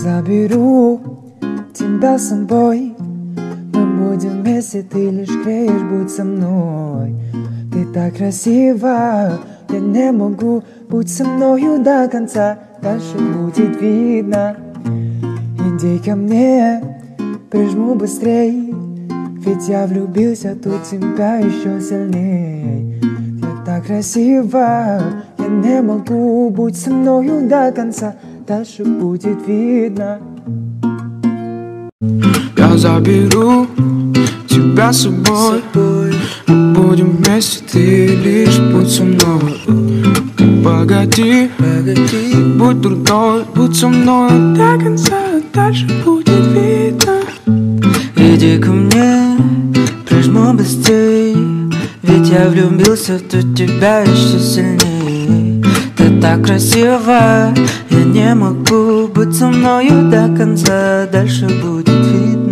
заберу тебя с собой. Мы будем вместе, ты лишь греешь, будь со мной. Ты так красива, я не могу. Будь со мною до конца, дальше будет видно. Иди ко мне, прижму быстрей, ведь я влюбился тут в тебя еще сильней. Ты так красива, я не могу. Будь со мною до конца, дальше будет видно. Я заберу тебя с собой. Мы будем вместе, ты лишь будь со мной. Погоди, будь другой, будь со мной до конца, дальше будет видно. Иди ко мне, прижму быстрей, ведь я влюбился тут тебя еще сильней. Ты так красива, я не могу. Будь со мною до конца, дальше будет видно.